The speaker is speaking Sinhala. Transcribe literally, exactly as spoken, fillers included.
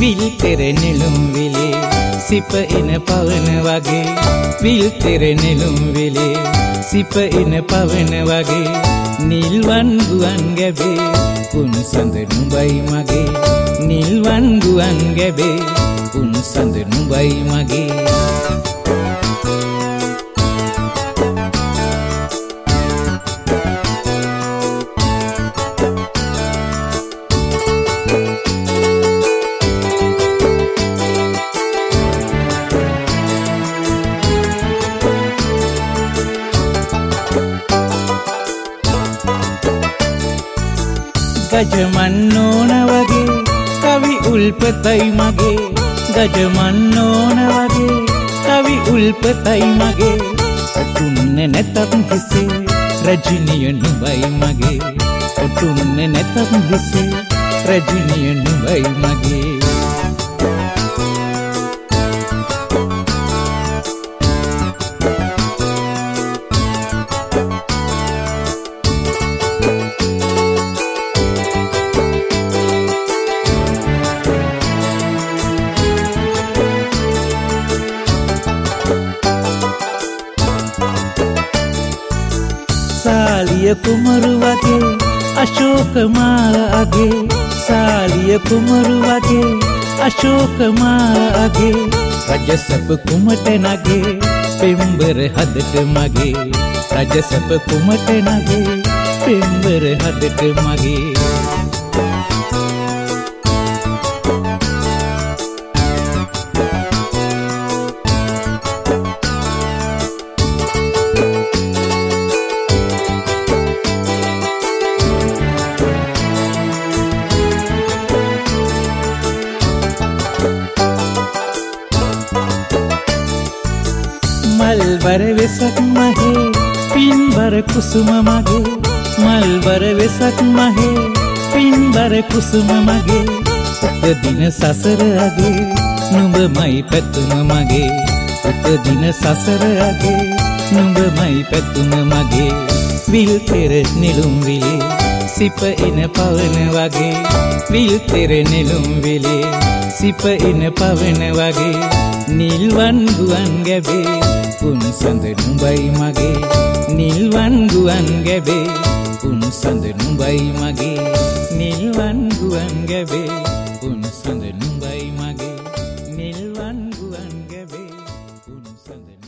විල් තෙර නෙළුම් විලේ සිප එන පවන වගේ විල් තෙර නෙළුම් විලේ සිප එන පවන වගේ නිල්වන් ගුවන් ගැබේ උන් සඳ නුඹයි මගේ නිල්වන් ගුවන් ගැබේ උන් සඳ නුඹයි මගේ ගජමන් ඕන වගේ කවි උල්පතයි මගේ ගජමන් ඕන වගේ කවි උල්පතයි මගේ ඔටුන්නේ නැතත් හිසේ රජිනිය නුඹයි මගේ ඔටුන්නේ නැතත් හිසේ රජිනිය නුඹයි මගේ सालिय कुमरु वगे अशोक माल अगे सालिय कुमरु वगे अशोक माल अगे रजसप कुमट नगे पेंबर हदट मगे रजसप कुमट नगे पेंबर हदट मगे मलबर वेसक महे पिंबर कुसुम मगे मलबर वेसक महे पिंबर कुसुम मगे उत दिन ससर अगे नुඹ मई පැතුම මගේ උත දින සසර අගේ නුඹ මයි පැතුම මගේ විල් තෙර නෙළුම් විලේ සිප එන පවන වගේ විල් තෙර නෙළුම් විලේ සිප එන පවන වගේ නිල්වන් ගුවන් ගැබේ උන් සඳ නුඹයි මගේ නිල්වන් ගුවන් ගැබේ උන් සඳ නුඹයි මගේ නිල්වන් ගුවන් ගැබේ උන් සඳ නුඹයි මගේ නිල්වන් ගුවන් ගැබේ උන් සඳ